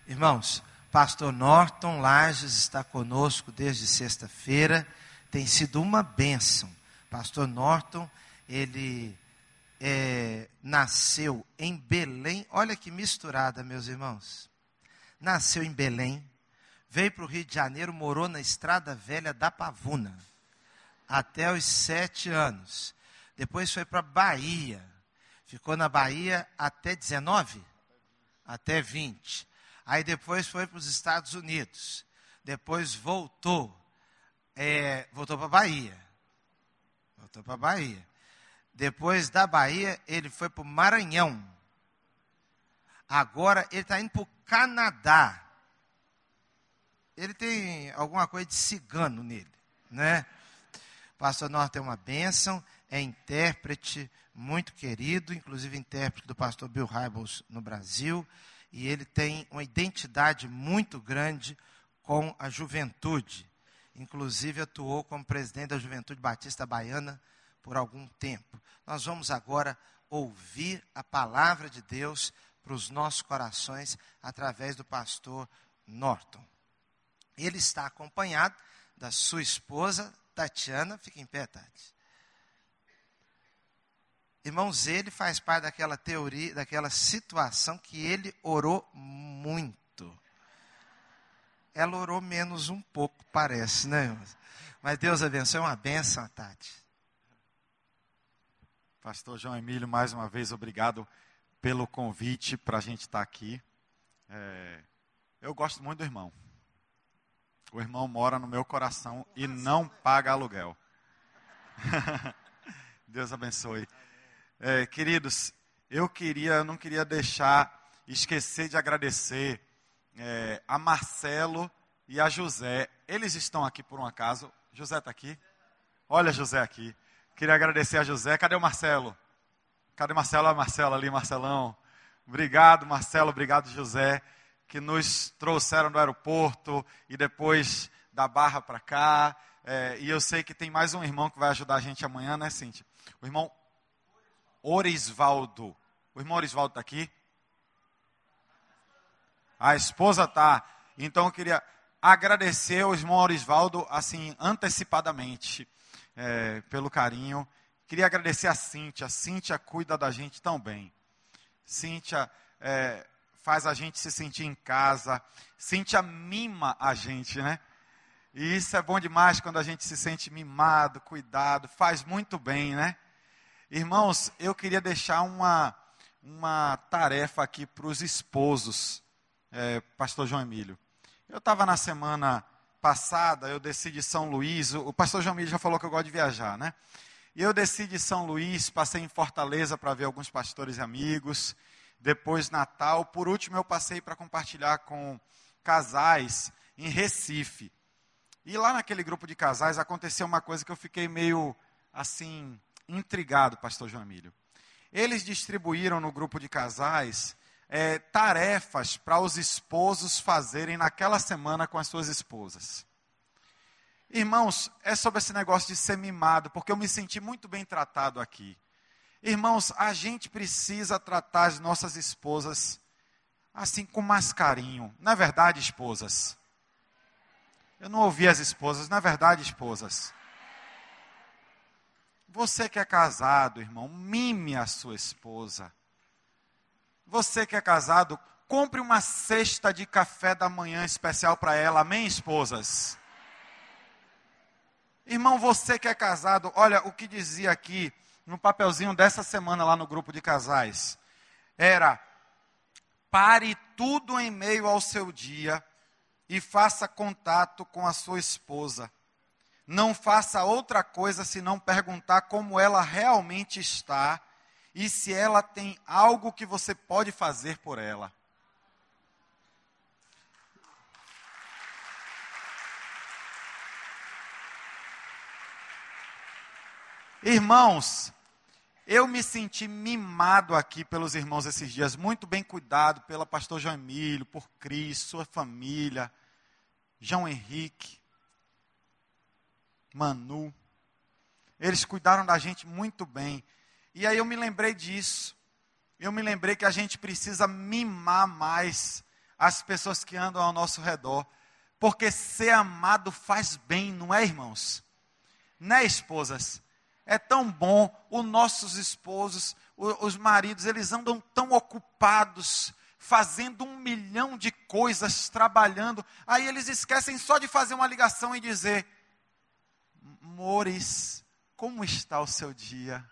Irmãos, pastor Norton Lages está conosco desde sexta-feira, tem sido uma bênção. Pastor Norton, ele nasceu em Belém, olha que misturada, meus irmãos. Nasceu em Belém, veio para o Rio de Janeiro, morou na Estrada Velha da Pavuna, até os 7 anos. Depois foi para Bahia, ficou na Bahia até 19? Até 20. Aí depois foi para os Estados Unidos. Depois voltou para Bahia. Voltou para Bahia. Depois da Bahia, ele foi para o Maranhão. Agora ele está indo para o Canadá. Ele tem alguma coisa de cigano nele, né? Pastor Norton é uma bênção, é intérprete muito querido, inclusive intérprete do pastor Bill Hybels no Brasil, e ele tem uma identidade muito grande com a juventude. Inclusive atuou como presidente da Juventude Batista Baiana por algum tempo. Nós vamos agora ouvir a palavra de Deus para os nossos corações através do pastor Norton. Ele está acompanhado da sua esposa, Tatiana. Fica em pé, Tati. Irmãos, ele faz parte daquela teoria, daquela situação que ele orou muito. Ela orou menos um pouco, parece, né, irmãos? Mas Deus abençoe, uma bênção, Tati. Pastor João Emílio, mais uma vez, obrigado pelo convite para a gente estar aqui. Eu gosto muito do irmão. O irmão mora no meu coração e não paga aluguel. Deus abençoe. Queridos, eu não queria esquecer de agradecer a Marcelo e a José. Eles estão aqui por um acaso. José está aqui? Olha José aqui. Queria agradecer a José. Cadê o Marcelo? Cadê o Marcelo? Olha o Marcelo ali, Marcelão. Obrigado, Marcelo. Obrigado, José, que nos trouxeram do aeroporto e depois da Barra para cá. E eu sei que tem mais um irmão que vai ajudar a gente amanhã, né, Cíntia? O irmão Orisvaldo. O irmão Orisvaldo está aqui? A esposa está. Então eu queria agradecer ao irmão Orisvaldo, assim, antecipadamente, pelo carinho. Queria agradecer a Cíntia. A Cíntia cuida da gente tão bem. Cíntia faz a gente se sentir em casa. Cíntia mima a gente, né? E isso é bom demais quando a gente se sente mimado, cuidado. Faz muito bem, né? Irmãos, eu queria deixar uma tarefa aqui para os esposos, pastor João Emílio. Eu estava na semana passada, eu desci de São Luís, o pastor João Emílio já falou que eu gosto de viajar, né? E eu desci de São Luís, passei em Fortaleza para ver alguns pastores e amigos, depois Natal, por último eu passei para compartilhar com casais em Recife. E lá naquele grupo de casais aconteceu uma coisa que eu fiquei meio assim intrigado, pastor João Emílio. Eles distribuíram no grupo de casais tarefas para os esposos fazerem naquela semana com as suas esposas. Irmãos, é sobre esse negócio de ser mimado, porque eu me senti muito bem tratado aqui. Irmãos, a gente precisa tratar as nossas esposas assim com mais carinho. Não é verdade, esposas? Eu não ouvi as esposas, não é verdade, esposas? Você que é casado, irmão, mime a sua esposa. Você que é casado, compre uma cesta de café da manhã especial para ela. Amém, esposas? Irmão, você que é casado, olha o que dizia aqui no papelzinho dessa semana lá no grupo de casais. Era: pare tudo em meio ao seu dia e faça contato com a sua esposa. Não faça outra coisa senão perguntar como ela realmente está e se ela tem algo que você pode fazer por ela. Irmãos, eu me senti mimado aqui pelos irmãos esses dias, muito bem cuidado pela pastor João Emílio, por Cris, sua família, João Henrique, Manu. Eles cuidaram da gente muito bem. E aí eu me lembrei disso. Eu me lembrei que a gente precisa mimar mais as pessoas que andam ao nosso redor. Porque ser amado faz bem, não é, irmãos? Né, esposas? É tão bom, os nossos esposos, os maridos, eles andam tão ocupados, fazendo 1 milhão de coisas, trabalhando. Aí eles esquecem só de fazer uma ligação e dizer: amores, como está o seu dia?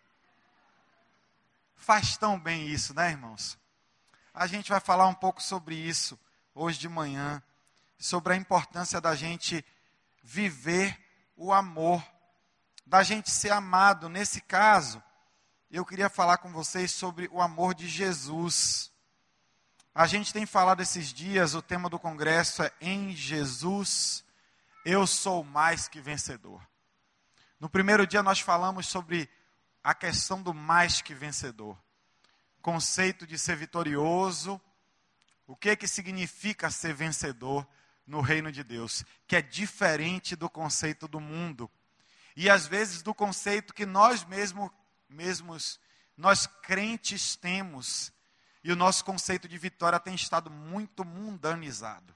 Faz tão bem isso, né, irmãos? A gente vai falar um pouco sobre isso hoje de manhã, sobre a importância da gente viver o amor, da gente ser amado. Nesse caso, eu queria falar com vocês sobre o amor de Jesus. A gente tem falado esses dias, o tema do congresso é Em Jesus, eu sou mais que vencedor. No primeiro dia nós falamos sobre a questão do mais que vencedor. Conceito de ser vitorioso, o que significa ser vencedor no reino de Deus, que é diferente do conceito do mundo. E às vezes do conceito que nós mesmos, nós crentes temos. E o nosso conceito de vitória tem estado muito mundanizado.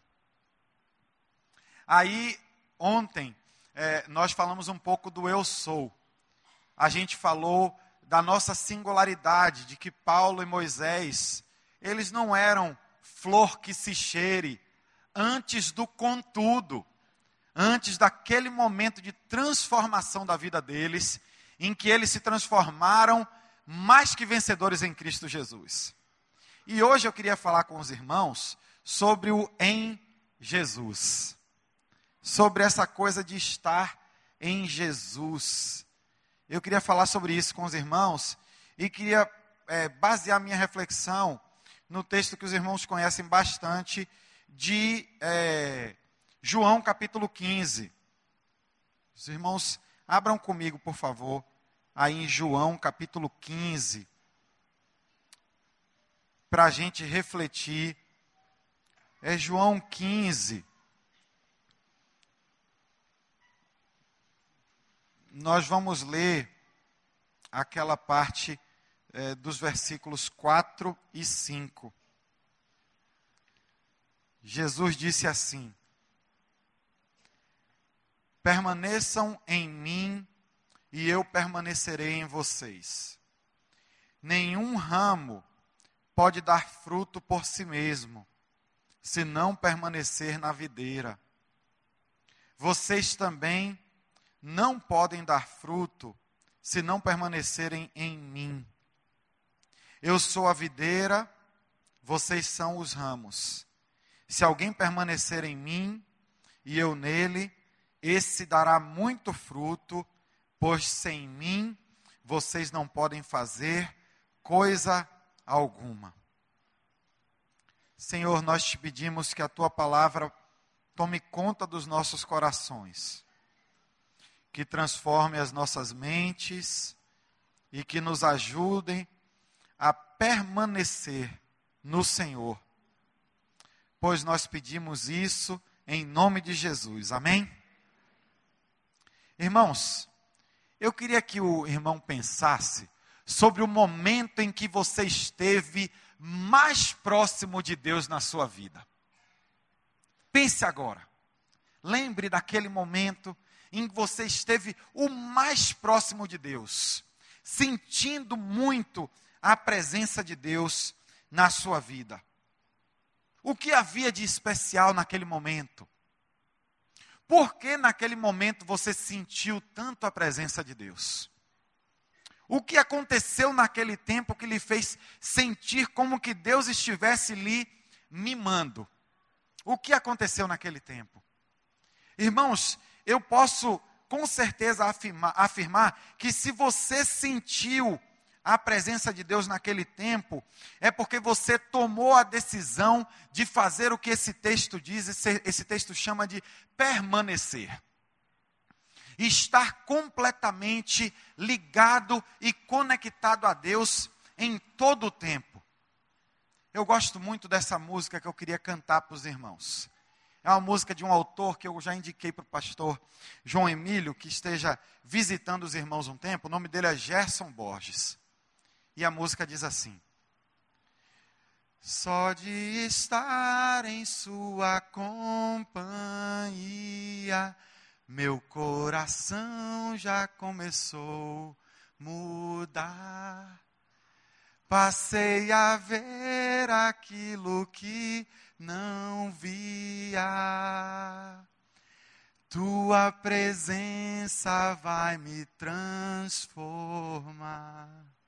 Aí, ontem, nós falamos um pouco do eu sou. A gente falou da nossa singularidade, de que Paulo e Moisés, eles não eram flor que se cheire, antes do contudo, antes daquele momento de transformação da vida deles, em que eles se transformaram mais que vencedores em Cristo Jesus. E hoje eu queria falar com os irmãos sobre o em Jesus, sobre essa coisa de estar em Jesus. Eu queria falar sobre isso com os irmãos e queria basear minha reflexão no texto que os irmãos conhecem bastante, de João capítulo 15. Os irmãos, abram comigo, por favor, aí em João capítulo 15, para a gente refletir. É João 15. Nós vamos ler aquela parte dos versículos 4 e 5. Jesus disse assim: permaneçam em mim e eu permanecerei em vocês. Nenhum ramo pode dar fruto por si mesmo, se não permanecer na videira. Vocês também não podem dar fruto, se não permanecerem em mim. Eu sou a videira, vocês são os ramos. Se alguém permanecer em mim e eu nele, esse dará muito fruto, pois sem mim vocês não podem fazer coisa alguma. Senhor, nós te pedimos que a tua palavra tome conta dos nossos corações, que transforme as nossas mentes e que nos ajudem a permanecer no Senhor, pois nós pedimos isso em nome de Jesus. Amém? Irmãos, eu queria que o irmão pensasse sobre o momento em que você esteve mais próximo de Deus na sua vida. Pense agora. Lembre daquele momento em que você esteve o mais próximo de Deus, sentindo muito a presença de Deus na sua vida. O que havia de especial naquele momento? Por que naquele momento você sentiu tanto a presença de Deus? O que aconteceu naquele tempo que lhe fez sentir como que Deus estivesse lhe mimando? O que aconteceu naquele tempo? Irmãos, eu posso com certeza afirmar que se você sentiu a presença de Deus naquele tempo, é porque você tomou a decisão de fazer o que esse texto diz, esse texto chama de permanecer. Estar completamente ligado e conectado a Deus em todo o tempo. Eu gosto muito dessa música que eu queria cantar para os irmãos. É uma música de um autor que eu já indiquei para o pastor João Emílio, que esteja visitando os irmãos um tempo. O nome dele é Gerson Borges. E a música diz assim: Só de estar em sua companhia, meu coração já começou a mudar. Passei a ver aquilo que não via. Tua presença vai me transformar.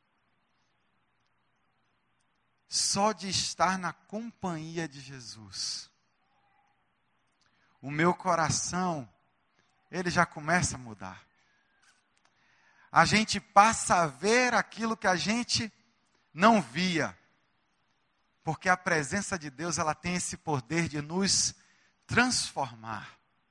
Só de estar na companhia de Jesus, o meu coração, ele já começa a mudar. A gente passa a ver aquilo que a gente não via. Porque a presença de Deus, ela tem esse poder de nos transformar.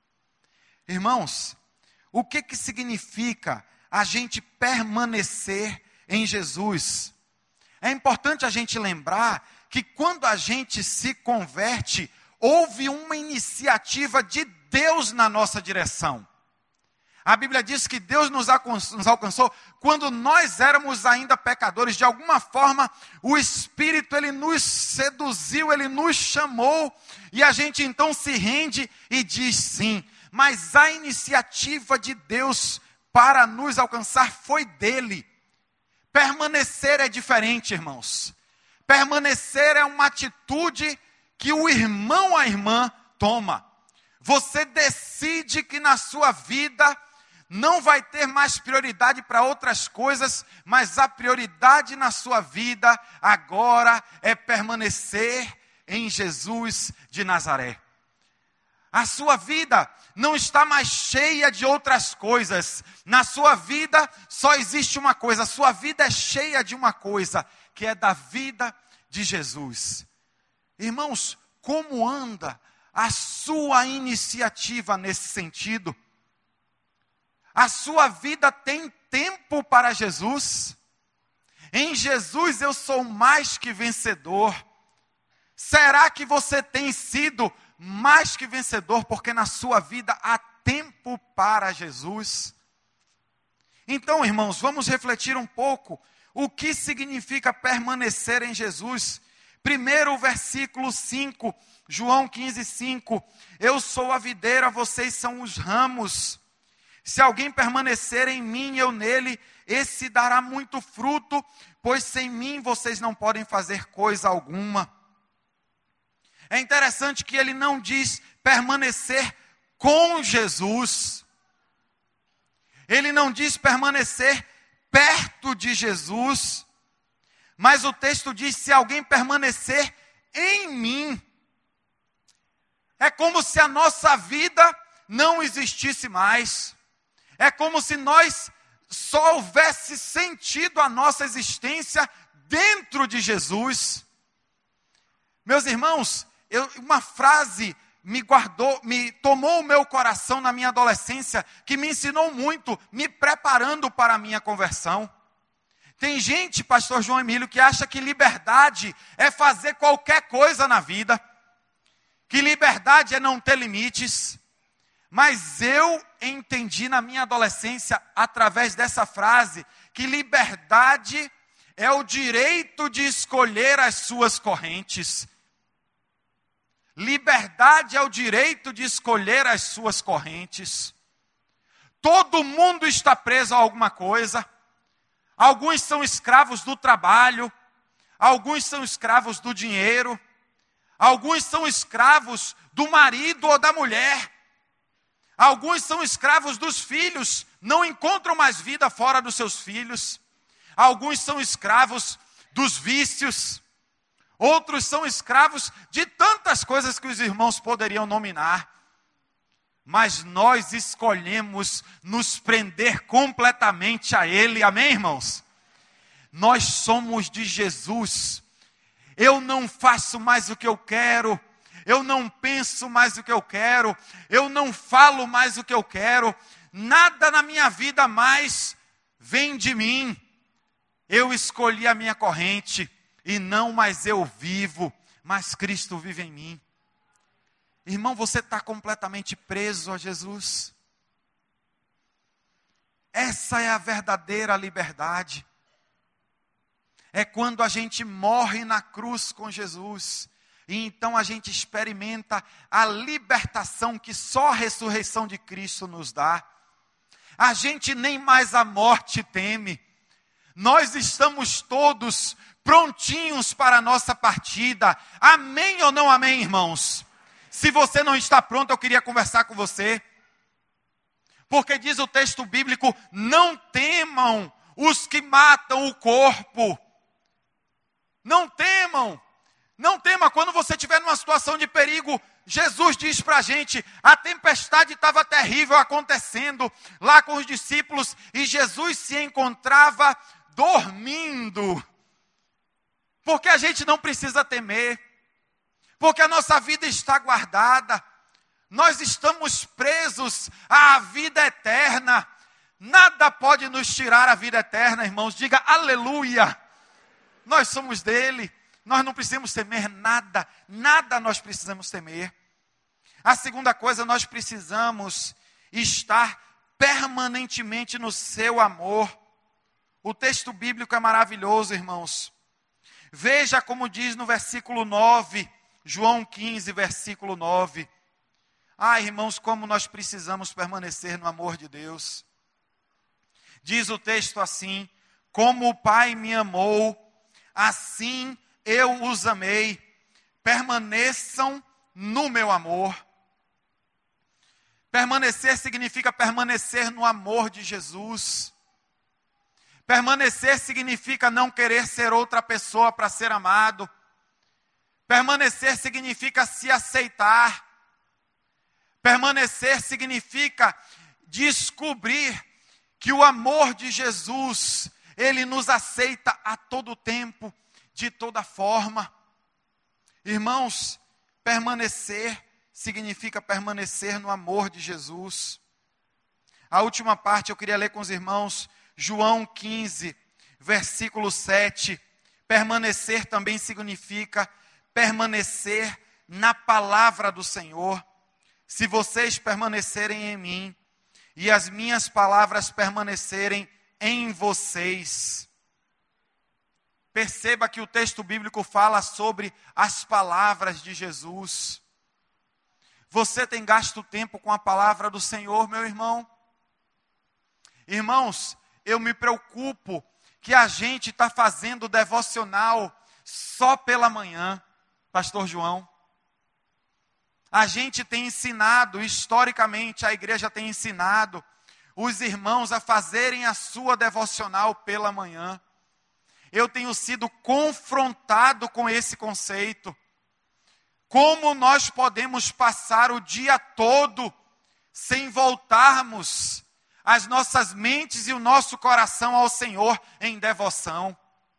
Irmãos, o que significa a gente permanecer em Jesus? É importante a gente lembrar que quando a gente se converte, houve uma iniciativa de Deus na nossa direção. A Bíblia diz que Deus nos alcançou quando nós éramos ainda pecadores. De alguma forma, o Espírito, ele nos seduziu, ele nos chamou, e a gente então se rende e diz sim. Mas a iniciativa de Deus para nos alcançar foi dele. Permanecer é diferente, irmãos. Permanecer é uma atitude que o irmão, a irmã, toma. Você decide que na sua vida não vai ter mais prioridade para outras coisas, mas a prioridade na sua vida agora é permanecer em Jesus de Nazaré. A sua vida não está mais cheia de outras coisas. Na sua vida só existe uma coisa. A sua vida é cheia de uma coisa, que é da vida de Jesus. Irmãos, como anda a sua iniciativa nesse sentido? A sua vida tem tempo para Jesus? Em Jesus eu sou mais que vencedor. Será que você tem sido mais que vencedor, porque na sua vida há tempo para Jesus? Então, irmãos, vamos refletir um pouco o que significa permanecer em Jesus. Primeiro, o versículo 5, João 15:5. Eu sou a videira, vocês são os ramos. Se alguém permanecer em mim e eu nele, esse dará muito fruto, pois sem mim vocês não podem fazer coisa alguma. É interessante que ele não diz permanecer com Jesus. Ele não diz permanecer perto de Jesus. Mas o texto diz: se alguém permanecer em mim. É como se a nossa vida não existisse mais. É como se nós só houvesse sentido a nossa existência dentro de Jesus. Meus irmãos, uma frase me tomou o meu coração na minha adolescência, que me ensinou muito, me preparando para a minha conversão. Tem gente, pastor João Emílio, que acha que liberdade é fazer qualquer coisa na vida, que liberdade é não ter limites. Mas eu entendi na minha adolescência, através dessa frase, que liberdade é o direito de escolher as suas correntes. Liberdade é o direito de escolher as suas correntes. Todo mundo está preso a alguma coisa. Alguns são escravos do trabalho. Alguns são escravos do dinheiro. Alguns são escravos do marido ou da mulher. Alguns são escravos dos filhos. Não encontram mais vida fora dos seus filhos. Alguns são escravos dos vícios. Outros são escravos de tantas coisas que os irmãos poderiam nominar. Mas nós escolhemos nos prender completamente a Ele. Amém, irmãos? Nós somos de Jesus. Eu não faço mais o que eu quero. Eu não penso mais o que eu quero. Eu não falo mais o que eu quero. Nada na minha vida mais vem de mim. Eu escolhi a minha corrente. E não mais eu vivo, mas Cristo vive em mim. Irmão, você está completamente preso a Jesus. Essa é a verdadeira liberdade. é quando a gente morre na cruz com Jesus. E então a gente experimenta a libertação que só a ressurreição de Cristo nos dá. A gente nem mais a morte teme. Nós estamos todos prontinhos para a nossa partida. Amém ou não amém, irmãos? Se você não está pronto, eu queria conversar com você. Porque diz o texto bíblico, não temam os que matam o corpo. Não temam. Não tema, quando você estiver numa situação de perigo, Jesus diz para a gente, a tempestade estava terrível acontecendo lá com os discípulos e Jesus se encontrava dormindo. Porque a gente não precisa temer, porque a nossa vida está guardada, nós estamos presos à vida eterna, nada pode nos tirar a vida eterna, irmãos, diga aleluia, nós somos dele. Nós não precisamos temer nada, nada nós precisamos temer. A segunda coisa, nós precisamos estar permanentemente no seu amor. O texto bíblico é maravilhoso, irmãos. Veja como diz no versículo 9, João 15, versículo 9. Irmãos, como nós precisamos permanecer no amor de Deus. Diz o texto assim, como o Pai me amou, assim eu os amei, permaneçam no meu amor. Permanecer significa permanecer no amor de Jesus. Permanecer significa não querer ser outra pessoa para ser amado. Permanecer significa se aceitar. Permanecer significa descobrir que o amor de Jesus, ele nos aceita a todo tempo, de toda forma. Irmãos, permanecer significa permanecer no amor de Jesus. A última parte eu queria ler com os irmãos, João 15, versículo 7. Permanecer também significa permanecer na palavra do Senhor. Se vocês permanecerem em mim e as minhas palavras permanecerem em vocês. Perceba que o texto bíblico fala sobre as palavras de Jesus. Você tem gasto tempo com a palavra do Senhor, meu irmão? Irmãos, eu me preocupo que a gente está fazendo devocional só pela manhã, Pastor João. A gente tem ensinado, historicamente a igreja tem ensinado os irmãos a fazerem a sua devocional pela manhã. Eu tenho sido confrontado com esse conceito. Como nós podemos passar o dia todo sem voltarmos as nossas mentes e o nosso coração ao Senhor em devoção?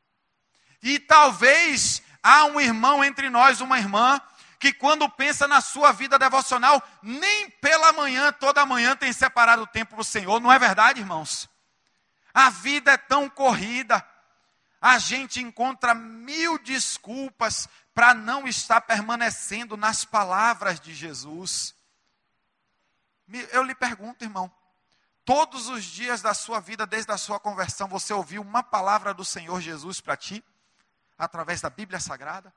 E talvez há um irmão entre nós, uma irmã, que quando pensa na sua vida devocional, nem pela manhã, toda manhã tem separado tempo para o Senhor. Não é verdade, irmãos? A vida é tão corrida. A gente encontra 1000 desculpas para não estar permanecendo nas palavras de Jesus. Eu lhe pergunto, irmão, todos os dias da sua vida, desde a sua conversão, você ouviu uma palavra do Senhor Jesus para ti? Através da Bíblia Sagrada?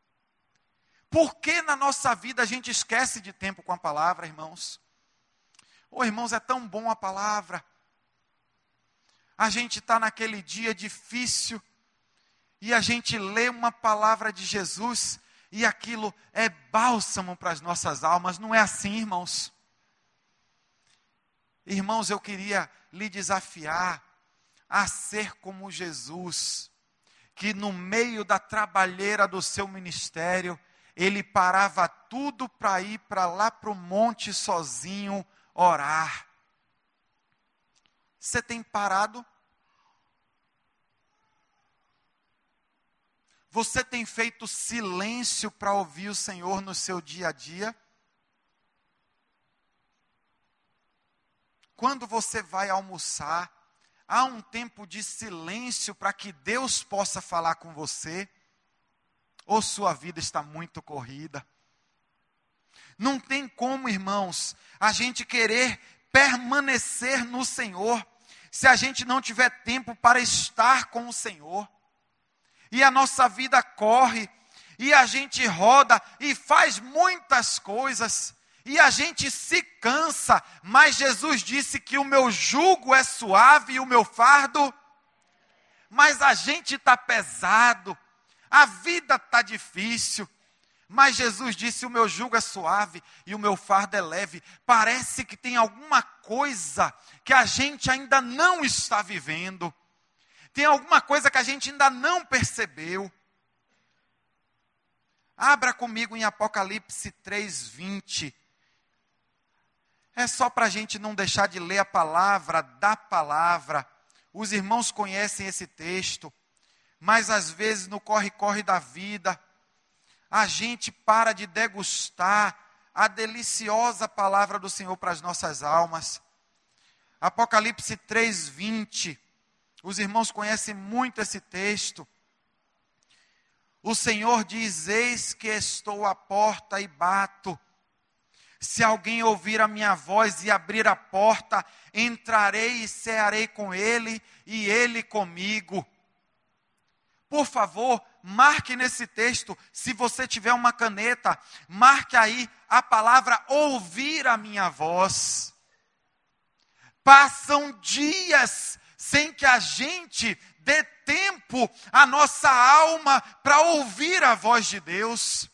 Por que na nossa vida a gente esquece de tempo com a palavra, irmãos? Irmãos, é tão bom a palavra. A gente está naquele dia difícil e a gente lê uma palavra de Jesus e aquilo é bálsamo para as nossas almas. Não é assim, irmãos? Irmãos, eu queria lhe desafiar a ser como Jesus, que no meio da trabalheira do seu ministério, ele parava tudo para ir para lá para o monte sozinho orar. Você tem parado? Você tem feito silêncio para ouvir o Senhor no seu dia a dia? Quando você vai almoçar, há um tempo de silêncio para que Deus possa falar com você? Ou sua vida está muito corrida? Não tem como, irmãos, a gente querer permanecer no Senhor, se a gente não tiver tempo para estar com o Senhor. e a nossa vida corre, e a gente roda e faz muitas coisas, e a gente se cansa, mas Jesus disse que o meu jugo é suave e o meu fardo, mas a gente está pesado, a vida está difícil, mas Jesus disse: o meu jugo é suave e o meu fardo é leve. Parece que tem alguma coisa que a gente ainda não está vivendo, tem alguma coisa que a gente ainda não percebeu. Abra comigo em Apocalipse 3:20. É só para a gente não deixar de ler a palavra da palavra. Os irmãos conhecem esse texto, mas às vezes no corre-corre da vida, a gente para de degustar a deliciosa palavra do Senhor para as nossas almas. Apocalipse 3:20. Os irmãos conhecem muito esse texto. O Senhor diz: eis que estou à porta e bato. Se alguém ouvir a minha voz e abrir a porta, entrarei e cearei com ele e ele comigo. Por favor, marque nesse texto, se você tiver uma caneta, marque aí a palavra ouvir a minha voz. Passam dias sem que a gente dê tempo à nossa alma para ouvir a voz de Deus.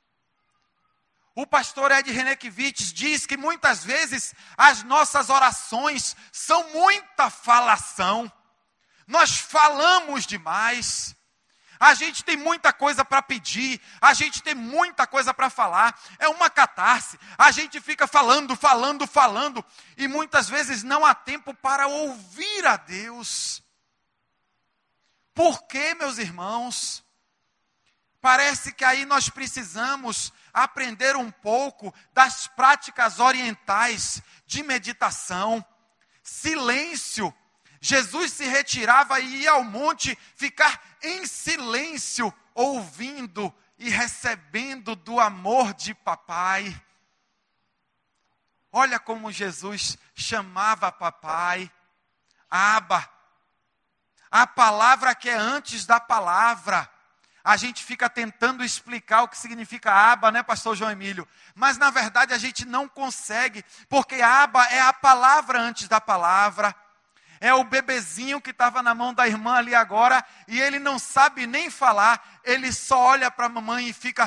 O pastor Ed Renekiewicz diz que muitas vezes as nossas orações são muita falação. Nós falamos demais. A gente tem muita coisa para pedir, a gente tem muita coisa para falar, é uma catarse. A gente fica falando, e muitas vezes não há tempo para ouvir a Deus. Por quê, meus irmãos? Parece que aí nós precisamos aprender um pouco das práticas orientais de meditação, silêncio. Jesus se retirava e ia ao monte ficar em silêncio, ouvindo e recebendo do amor de papai. Olha como Jesus chamava papai, Abba. A palavra que é antes da palavra. A gente fica tentando explicar o que significa Abba, né, pastor João Emílio? Mas na verdade a gente não consegue, porque Abba é a palavra antes da palavra. É o bebezinho que estava na mão da irmã ali agora, e ele não sabe nem falar, ele só olha para a mamãe e fica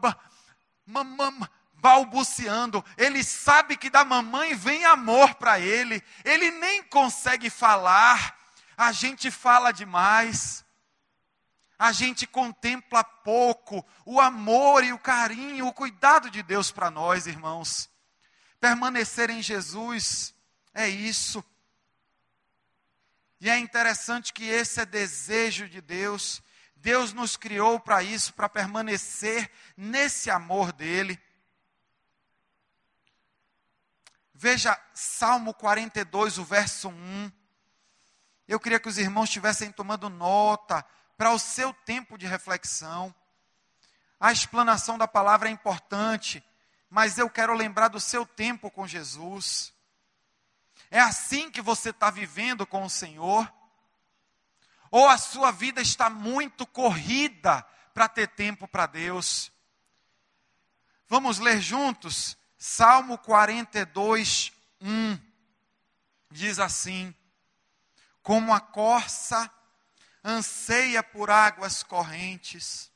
balbuciando. Ele sabe que da mamãe vem amor para ele, ele nem consegue falar. A gente fala demais, a gente contempla pouco o amor e o carinho, o cuidado de Deus para nós, irmãos. Permanecer em Jesus é isso. E é interessante que esse é desejo de Deus. Deus nos criou para isso, para permanecer nesse amor dele. Veja Salmo 42, o verso 1. Eu queria que os irmãos estivessem tomando nota para o seu tempo de reflexão. A explanação da palavra é importante, mas eu quero lembrar do seu tempo com Jesus. É assim que você está vivendo com o Senhor? Ou a sua vida está muito corrida para ter tempo para Deus? Vamos ler juntos? Salmo 42, 1. Diz assim: como a corça anseia por águas correntes.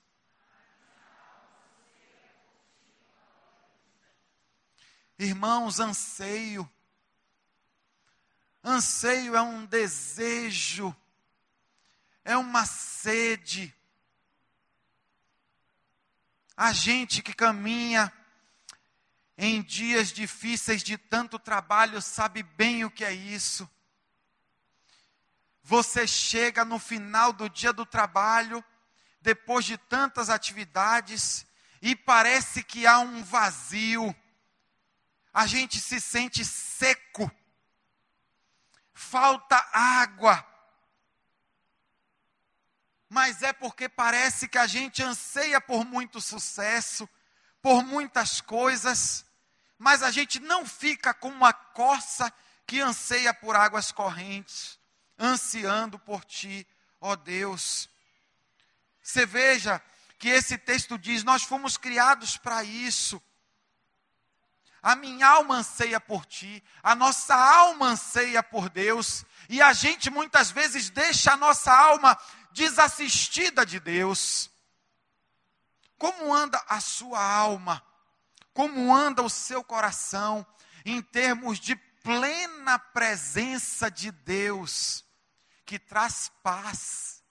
Irmãos, anseio. Anseio é um desejo, é uma sede. A gente que caminha em dias difíceis de tanto trabalho sabe bem o que é isso. Você chega no final do dia do trabalho, depois de tantas atividades, e parece que há um vazio. A gente se sente seco. Falta água. Mas é porque parece que a gente anseia por muito sucesso, por muitas coisas, mas a gente não fica como uma corça que anseia por águas correntes, ansiando por ti, ó Deus. Você veja que esse texto diz, nós fomos criados para isso. A minha alma anseia por ti, a nossa alma anseia por Deus, e a gente muitas vezes deixa a nossa alma desassistida de Deus. Como anda a sua alma? Como anda o seu coração em termos de plena presença de Deus, que traz paz?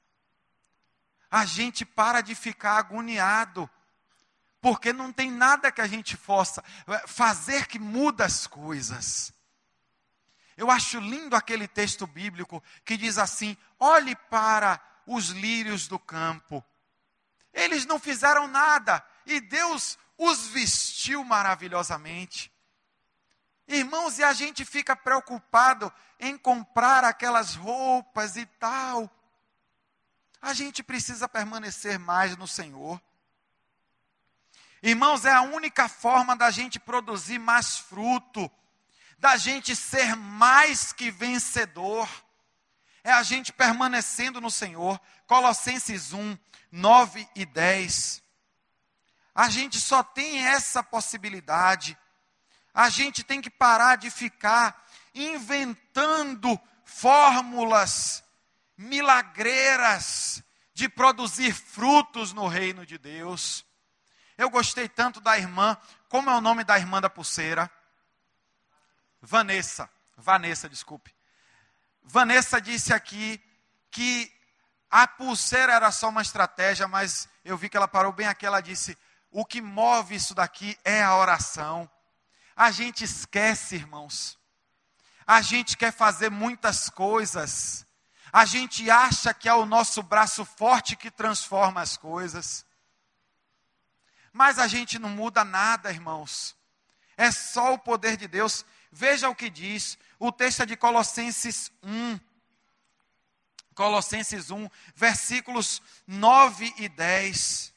A gente para de ficar agoniado, porque não tem nada que a gente possa fazer que muda as coisas. Eu acho lindo aquele texto bíblico que diz assim, olhe para os lírios do campo. Eles não fizeram nada e Deus os vestiu maravilhosamente. Irmãos, e a gente fica preocupado em comprar aquelas roupas e tal. A gente precisa permanecer mais no Senhor. Irmãos, é a única forma da gente produzir mais fruto, da gente ser mais que vencedor, é a gente permanecendo no Senhor. Colossenses 1, 9 e 10. A gente só tem essa possibilidade. A gente tem que parar de ficar inventando fórmulas milagreiras de produzir frutos no reino de Deus. Eu gostei tanto da irmã, como é o nome da irmã da pulseira? Vanessa, desculpe. Vanessa disse aqui que a pulseira era só uma estratégia, mas eu vi que ela parou bem aqui, ela disse, o que move isso daqui é a oração. A gente esquece, irmãos. A gente quer fazer muitas coisas. A gente acha que é o nosso braço forte que transforma as coisas. Mas a gente não muda nada, irmãos. É só o poder de Deus. Veja o que diz. O texto é de Colossenses 1. Colossenses 1, versículos 9 e 10.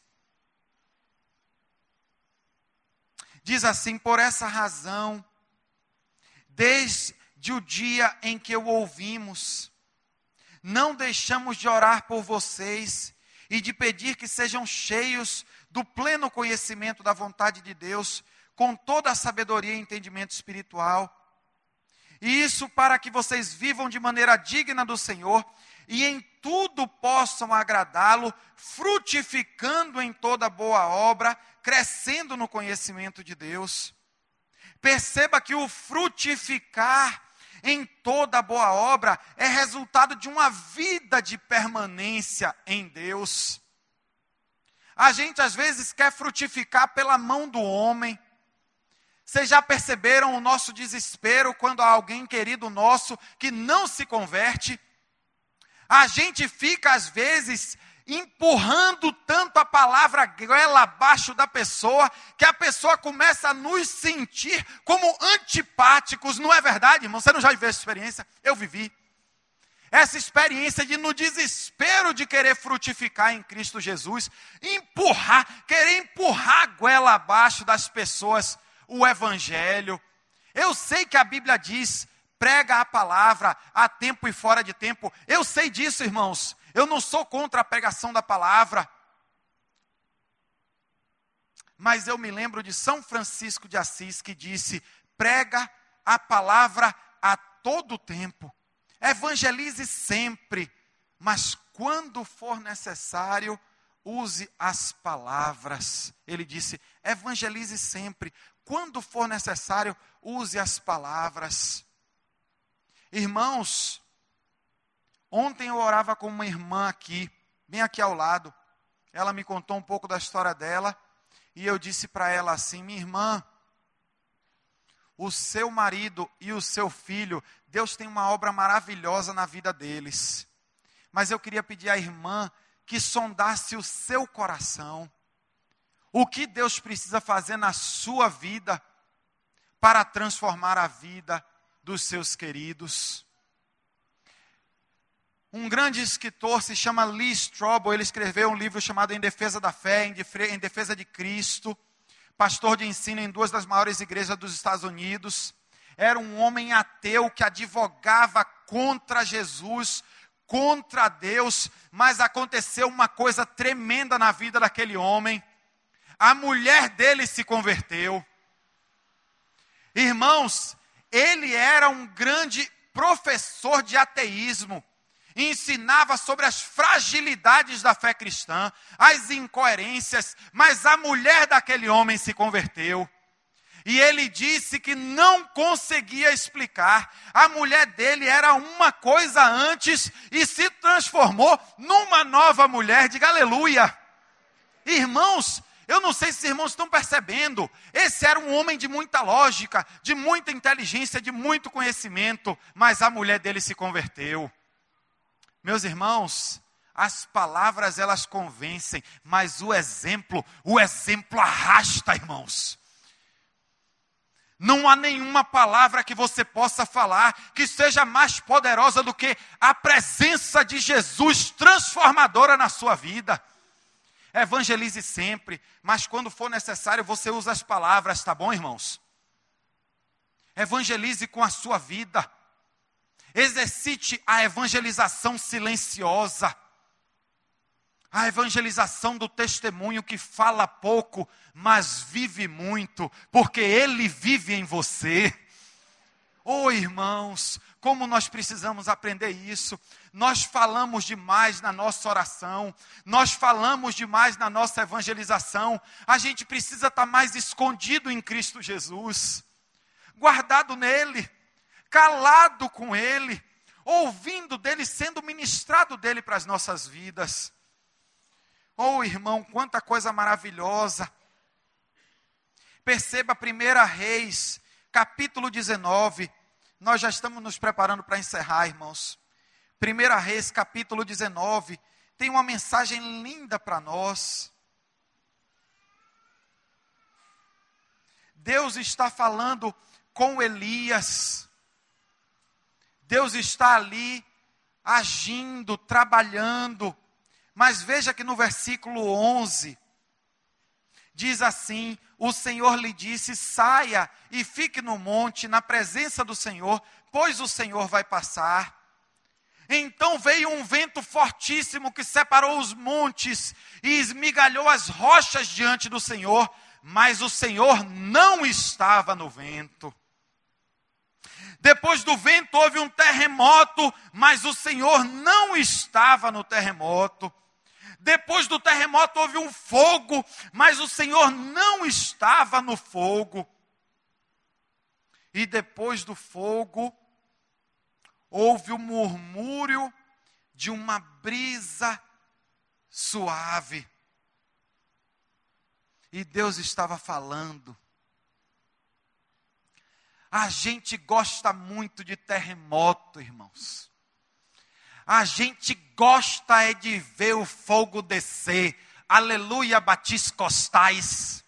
Diz assim, por essa razão, desde o dia em que o ouvimos, não deixamos de orar por vocês e de pedir que sejam cheios do pleno conhecimento da vontade de Deus, com toda a sabedoria e entendimento espiritual. E isso para que vocês vivam de maneira digna do Senhor e em tudo possam agradá-lo, frutificando em toda boa obra, crescendo no conhecimento de Deus. Perceba que o frutificar em toda boa obra é resultado de uma vida de permanência em Deus. A gente às vezes quer frutificar pela mão do homem. Vocês já perceberam o nosso desespero quando há alguém querido nosso que não se converte? A gente fica às vezes empurrando tanto a palavra goela abaixo da pessoa, que a pessoa começa a nos sentir como antipáticos. Não é verdade, irmão? Você não já viveu essa experiência? Eu vivi. Essa experiência de, no desespero de querer frutificar em Cristo Jesus, querer empurrar a goela abaixo das pessoas o evangelho. Eu sei que a Bíblia diz, prega a palavra a tempo e fora de tempo. Eu sei disso, irmãos. Eu não sou contra a pregação da palavra. Mas eu me lembro de São Francisco de Assis, que disse, prega a palavra a todo tempo. Evangelize sempre, mas quando for necessário, use as palavras. Ele disse, evangelize sempre. Quando for necessário, use as palavras. Irmãos, ontem eu orava com uma irmã aqui, bem aqui ao lado. Ela me contou um pouco da história dela, e eu disse para ela assim, minha irmã, o seu marido e o seu filho, Deus tem uma obra maravilhosa na vida deles. Mas eu queria pedir à irmã que sondasse o seu coração. O que Deus precisa fazer na sua vida para transformar a vida dos seus queridos. Um grande escritor se chama Lee Strobel, ele escreveu um livro chamado Em Defesa da Fé, em Defesa de Cristo. Pastor de ensino em 2 das maiores igrejas dos Estados Unidos. Era um homem ateu que advogava contra Jesus, contra Deus, mas aconteceu uma coisa tremenda na vida daquele homem. A mulher dele se converteu. Irmãos, ele era um grande professor de ateísmo. Ensinava sobre as fragilidades da fé cristã, as incoerências, mas a mulher daquele homem se converteu. E ele disse que não conseguia explicar. A mulher dele era uma coisa antes e se transformou numa nova mulher. Diga aleluia. Irmãos, eu não sei se os irmãos estão percebendo. Esse era um homem de muita lógica, de muita inteligência, de muito conhecimento. Mas a mulher dele se converteu. Meus irmãos, as palavras elas convencem, mas o exemplo arrasta, irmãos. Não há nenhuma palavra que você possa falar que seja mais poderosa do que a presença de Jesus transformadora na sua vida. Evangelize sempre, mas quando for necessário você usa as palavras, tá bom, irmãos? Evangelize com a sua vida. Exercite a evangelização silenciosa. A evangelização do testemunho que fala pouco, mas vive muito, porque ele vive em você. Oh, irmãos, como nós precisamos aprender isso. Nós falamos demais na nossa oração, nós falamos demais na nossa evangelização. A gente precisa estar mais escondido em Cristo Jesus, guardado nele, calado com ele, ouvindo dele, sendo ministrado dele para as nossas vidas. Oh, irmão, quanta coisa maravilhosa. Perceba 1 Reis, capítulo 19. Nós já estamos nos preparando para encerrar, irmãos. 1 Reis, capítulo 19. Tem uma mensagem linda para nós. Deus está falando com Elias. Deus está ali, agindo, trabalhando. Mas veja que no versículo 11, diz assim: o Senhor lhe disse, saia e fique no monte, na presença do Senhor, pois o Senhor vai passar. Então veio um vento fortíssimo que separou os montes e esmigalhou as rochas diante do Senhor, mas o Senhor não estava no vento. Depois do vento houve um terremoto, mas o Senhor não estava no terremoto. Depois do terremoto houve um fogo, mas o Senhor não estava no fogo. E depois do fogo, houve o murmúrio de uma brisa suave. E Deus estava falando. A gente gosta muito de terremoto, irmãos. A gente gosta é de ver o fogo descer. Aleluia, batiscostais.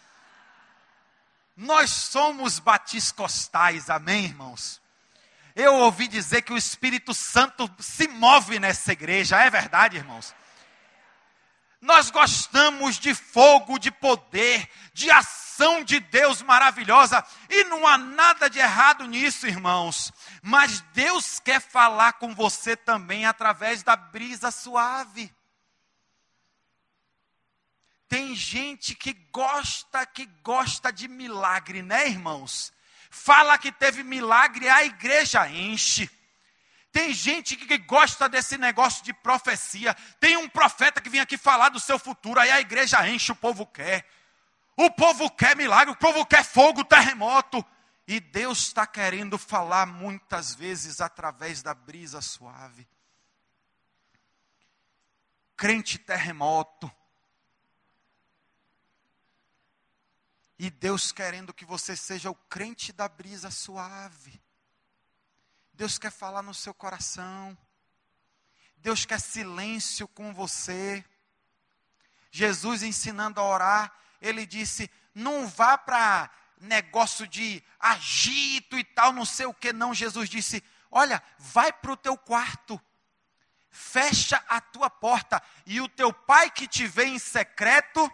Nós somos batiscostais, amém, irmãos? Eu ouvi dizer que o Espírito Santo se move nessa igreja, é verdade, irmãos? Nós gostamos de fogo, de poder, de ação de Deus maravilhosa. E não há nada de errado nisso, irmãos. Mas Deus quer falar com você também através da brisa suave. Tem gente que gosta de milagre, né, irmãos? Fala que teve milagre, a igreja enche. Tem gente que gosta desse negócio de profecia. Tem um profeta que vem aqui falar do seu futuro, aí a igreja enche, o povo quer. O povo quer milagre, o povo quer fogo, terremoto. E Deus está querendo falar muitas vezes através da brisa suave. Crente terremoto. E Deus querendo que você seja o crente da brisa suave. Deus quer falar no seu coração. Deus quer silêncio com você. Jesus ensinando a orar, ele disse, não vá para negócio de agito e tal, não sei o que não. Jesus disse, olha, vai para o teu quarto, fecha a tua porta, e o teu pai que te vê em secreto.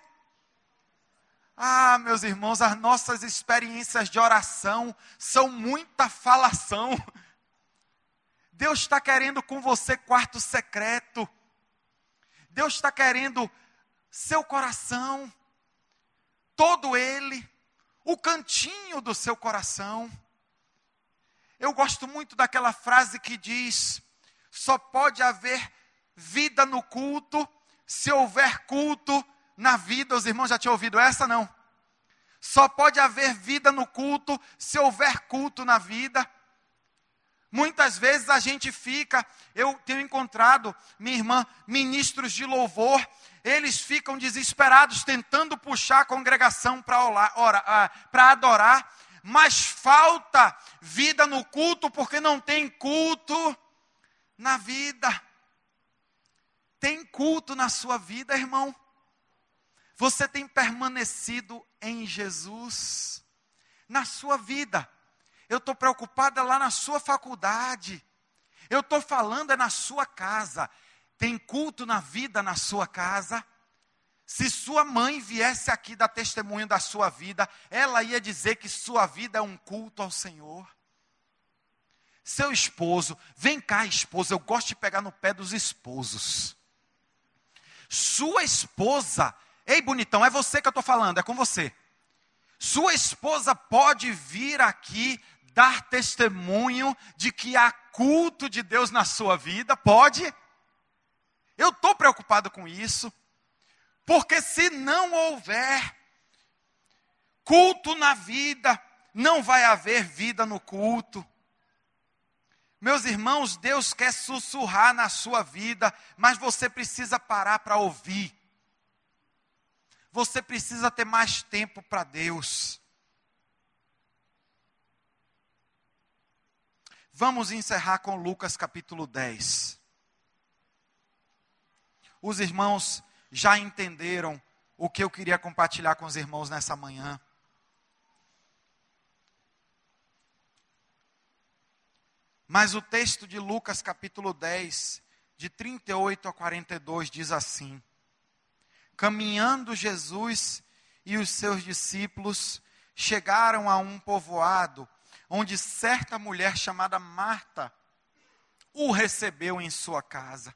Ah, meus irmãos, as nossas experiências de oração são muita falação. Deus está querendo com você quarto secreto. Deus está querendo seu coração, todo ele, o cantinho do seu coração. Eu gosto muito daquela frase que diz: só pode haver vida no culto se houver culto na vida. Os irmãos já tinham ouvido essa, não? Só pode haver vida no culto se houver culto na vida. Muitas vezes a gente fica, eu tenho encontrado, minha irmã, ministros de louvor, eles ficam desesperados tentando puxar a congregação para adorar, mas falta vida no culto porque não tem culto na vida. Tem culto na sua vida, irmão? Você tem permanecido em Jesus na sua vida? Eu estou preocupada lá na sua faculdade. Eu estou falando na sua casa. Tem culto na vida na sua casa? Se sua mãe viesse aqui dar testemunho da sua vida, ela ia dizer que sua vida é um culto ao Senhor. Seu esposo, vem cá, esposa, eu gosto de pegar no pé dos esposos. Sua esposa, ei bonitão, é você que eu estou falando, é com você. Sua esposa pode vir aqui dar testemunho de que há culto de Deus na sua vida? Pode? Eu estou preocupado com isso. Porque se não houver culto na vida, não vai haver vida no culto. Meus irmãos, Deus quer sussurrar na sua vida, mas você precisa parar para ouvir. Você precisa ter mais tempo para Deus. Vamos encerrar com Lucas capítulo 10. Os irmãos já entenderam o que eu queria compartilhar com os irmãos nessa manhã. Mas o texto de Lucas capítulo 10, de 38 a 42, diz assim: caminhando Jesus e os seus discípulos chegaram a um povoado, onde certa mulher chamada Marta o recebeu em sua casa.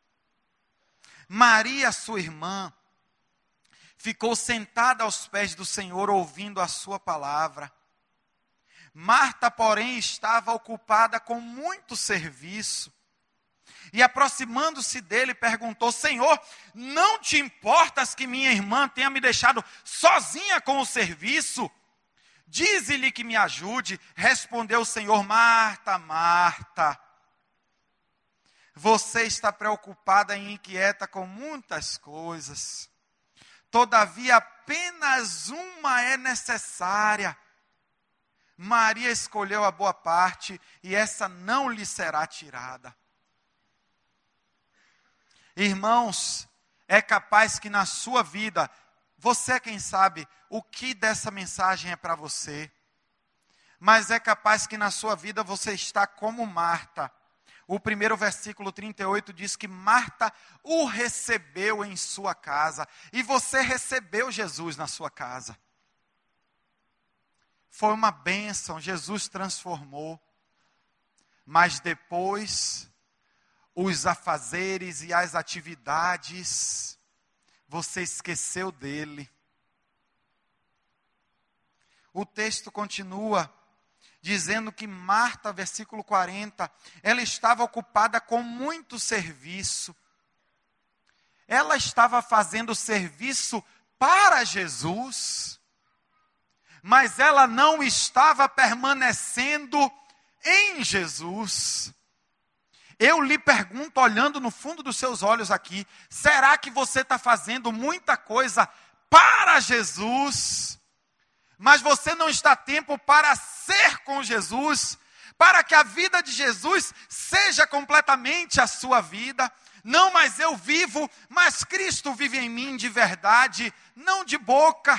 Maria, sua irmã, ficou sentada aos pés do Senhor, ouvindo a sua palavra. Marta, porém, estava ocupada com muito serviço. E aproximando-se dele, perguntou: Senhor, não te importas que minha irmã tenha me deixado sozinha com o serviço? Dize-lhe que me ajude. Respondeu o Senhor: Marta, Marta, você está preocupada e inquieta com muitas coisas. Todavia, apenas uma é necessária. Maria escolheu a boa parte, e essa não lhe será tirada. Irmãos, é capaz que na sua vida, você quem sabe o que dessa mensagem é para você, mas é capaz que na sua vida você está como Marta. O primeiro versículo 38 diz que Marta o recebeu em sua casa, e você recebeu Jesus na sua casa. Foi uma bênção, Jesus transformou, mas depois os afazeres e as atividades, você esqueceu dele. O texto continua dizendo que Marta, versículo 40, ela estava ocupada com muito serviço. Ela estava fazendo serviço para Jesus, mas ela não estava permanecendo em Jesus. Eu lhe pergunto, olhando no fundo dos seus olhos aqui, será que você está fazendo muita coisa para Jesus, mas você não está a tempo para ser com Jesus, para que a vida de Jesus seja completamente a sua vida? Não, mas eu vivo, mas Cristo vive em mim de verdade, não de boca.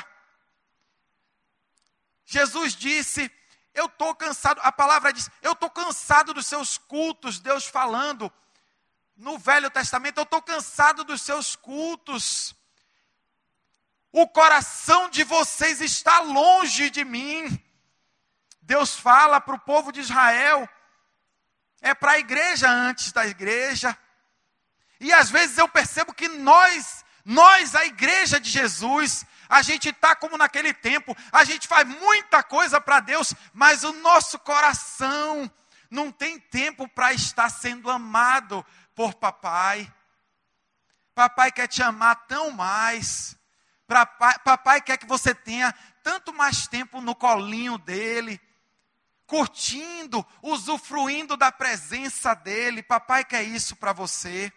Jesus disse: eu estou cansado, a palavra diz, eu estou cansado dos seus cultos. Deus falando no Velho Testamento, eu estou cansado dos seus cultos. O coração de vocês está longe de mim. Deus fala para o povo de Israel. é para a igreja antes da igreja. E às vezes eu percebo que nós, a igreja de Jesus, a gente está como naquele tempo, a gente faz muita coisa para Deus, mas o nosso coração não tem tempo para estar sendo amado por papai. Papai quer te amar tão mais. Papai quer que você tenha tanto mais tempo no colinho dele, curtindo, usufruindo da presença dele. Papai quer isso para você.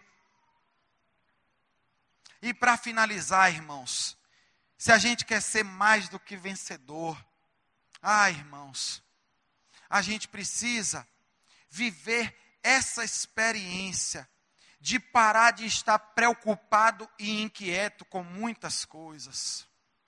E para finalizar, irmãos, se a gente quer ser mais do que vencedor, irmãos, a gente precisa viver essa experiência de parar de estar preocupado e inquieto com muitas coisas.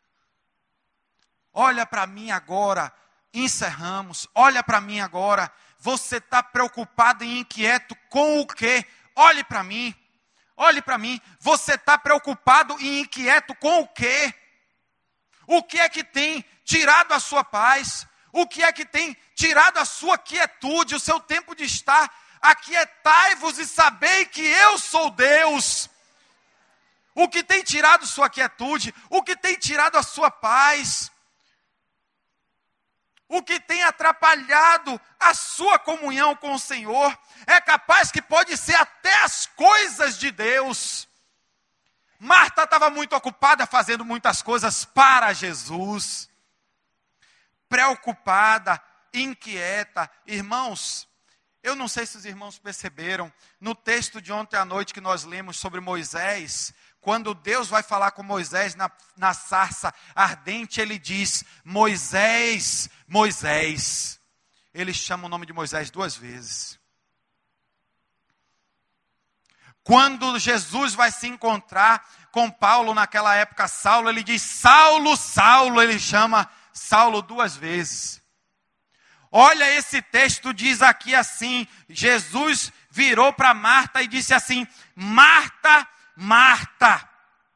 Olha para mim agora, encerramos, olha para mim agora, você está preocupado e inquieto com o quê? Olhe para mim, você está preocupado e inquieto com o quê? O que é que tem tirado a sua paz? O que é que tem tirado a sua quietude, o seu tempo de estar? Aquietai-vos e sabei que eu sou Deus. O que tem tirado sua quietude? O que tem tirado a sua paz? O que tem atrapalhado a sua comunhão com o Senhor? É capaz que pode ser até as coisas de Deus. Marta estava muito ocupada fazendo muitas coisas para Jesus. Preocupada, inquieta. Irmãos, eu não sei se os irmãos perceberam, no texto de ontem à noite que nós lemos sobre Moisés, quando Deus vai falar com Moisés na sarça ardente, ele diz, Moisés, Moisés. Ele chama o nome de Moisés 2 vezes. Quando Jesus vai se encontrar com Paulo naquela época, Saulo, ele diz, Saulo, Saulo, ele chama Saulo 2 vezes. Olha, esse texto diz aqui assim, Jesus virou para Marta e disse assim, Marta, Marta.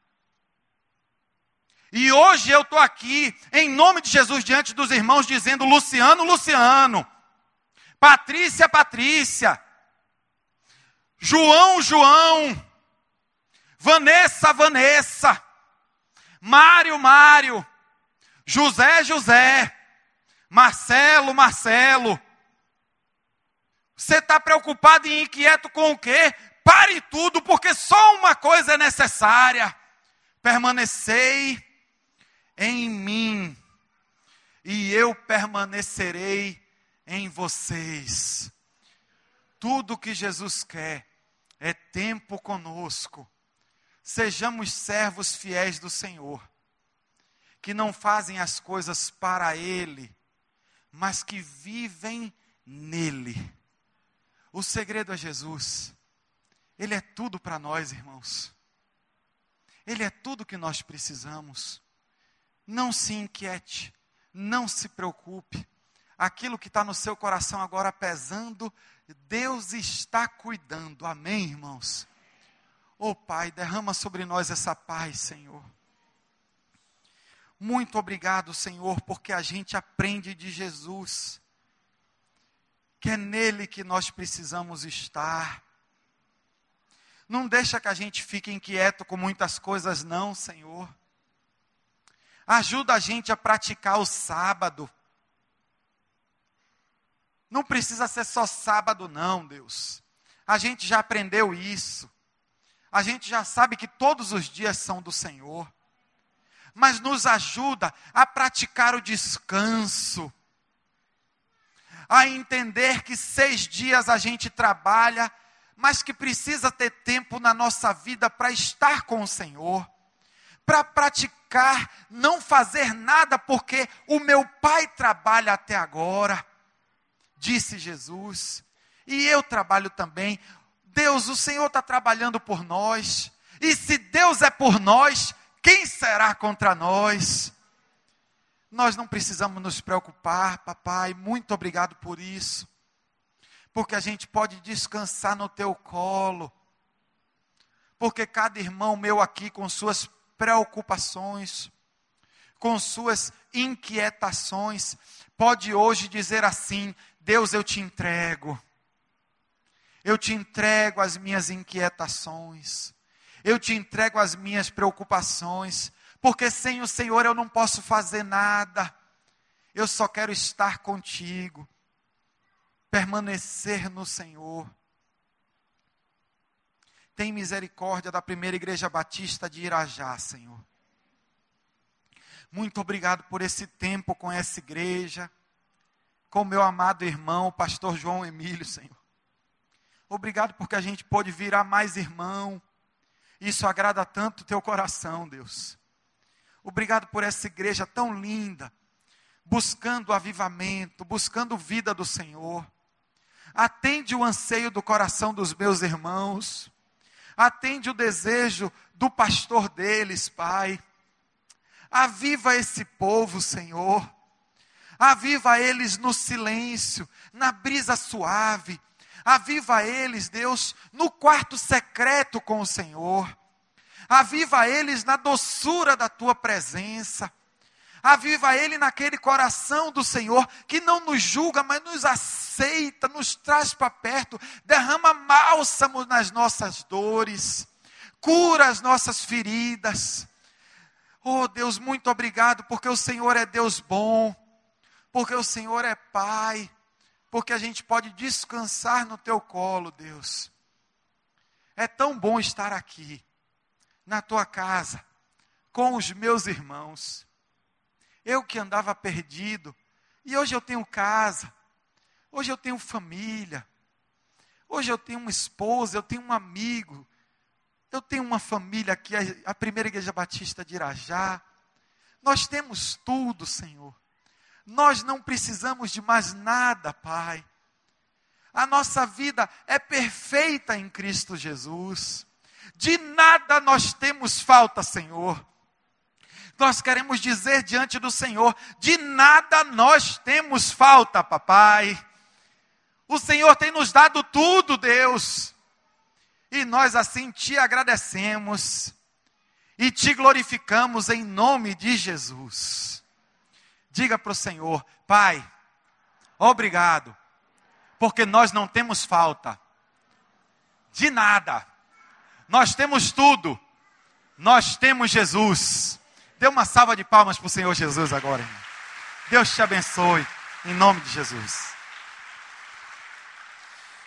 E hoje eu estou aqui, em nome de Jesus, diante dos irmãos, dizendo, Luciano, Luciano, Patrícia, Patrícia, João, João, Vanessa, Vanessa, Mário, Mário, José, José, Marcelo, Marcelo. Você está preocupado e inquieto com o quê? Pare tudo, porque só uma coisa é necessária. Permanecei em mim, e eu permanecerei em vocês. Tudo que Jesus quer é tempo conosco. Sejamos servos fiéis do Senhor, que não fazem as coisas para Ele, mas que vivem nele. O segredo é Jesus. Ele é tudo para nós, irmãos. Ele é tudo que nós precisamos. Não se inquiete, não se preocupe. Aquilo que está no seu coração agora pesando, Deus está cuidando. Amém, irmãos? Oh Pai, derrama sobre nós essa paz, Senhor. Muito obrigado, Senhor, porque a gente aprende de Jesus, que é nele que nós precisamos estar. Não deixa que a gente fique inquieto com muitas coisas não, Senhor. Ajuda a gente a praticar o sábado. Não precisa ser só sábado não, Deus. A gente já aprendeu isso. A gente já sabe que todos os dias são do Senhor. Mas nos ajuda a praticar o descanso. A entender que 6 dias a gente trabalha, mas que precisa ter tempo na nossa vida para estar com o Senhor. Para praticar, não fazer nada, porque o meu Pai trabalha até agora, disse Jesus. E eu trabalho também. Deus, o Senhor está trabalhando por nós. E se Deus é por nós, quem será contra nós? Nós não precisamos nos preocupar, papai. Muito obrigado por isso. Porque a gente pode descansar no teu colo. Porque cada irmão meu aqui com suas preocupações, com suas inquietações, pode hoje dizer assim, Deus, eu te entrego. Eu te entrego as minhas inquietações. Eu te entrego as minhas preocupações. Porque sem o Senhor eu não posso fazer nada. Eu só quero estar contigo. Permanecer no Senhor. Tem misericórdia da primeira igreja batista de Irajá, Senhor. Muito obrigado por esse tempo com essa igreja. Com meu amado irmão, o pastor João Emílio, Senhor. Obrigado porque a gente pôde virar mais irmão. Isso agrada tanto o teu coração, Deus. Obrigado por essa igreja tão linda. Buscando avivamento, buscando vida do Senhor. Atende o anseio do coração dos meus irmãos. Atende o desejo do pastor deles, Pai. Aviva esse povo, Senhor. Aviva eles no silêncio, na brisa suave. Aviva eles, Deus, no quarto secreto com o Senhor. Aviva eles na doçura da tua presença. Aviva ele naquele coração do Senhor que não nos julga, mas nos aceita, nos traz para perto, derrama bálsamo nas nossas dores, cura as nossas feridas. Oh Deus, muito obrigado, porque o Senhor é Deus bom, porque o Senhor é Pai, porque a gente pode descansar no teu colo, Deus. É tão bom estar aqui, na tua casa, com os meus irmãos. Eu que andava perdido, e hoje eu tenho casa, hoje eu tenho família, hoje eu tenho uma esposa, eu tenho um amigo, eu tenho uma família aqui, a primeira igreja batista de Irajá. Nós temos tudo, Senhor. Nós não precisamos de mais nada, Pai. A nossa vida é perfeita em Cristo Jesus. De nada nós temos falta, Senhor. Nós queremos dizer diante do Senhor, de nada nós temos falta, papai. O Senhor tem nos dado tudo, Deus. E nós assim te agradecemos e te glorificamos em nome de Jesus. Diga para o Senhor, Pai, obrigado, porque nós não temos falta de nada. Nós temos tudo. Nós temos Jesus. Dê uma salva de palmas para o Senhor Jesus agora, irmão. Deus te abençoe, em nome de Jesus.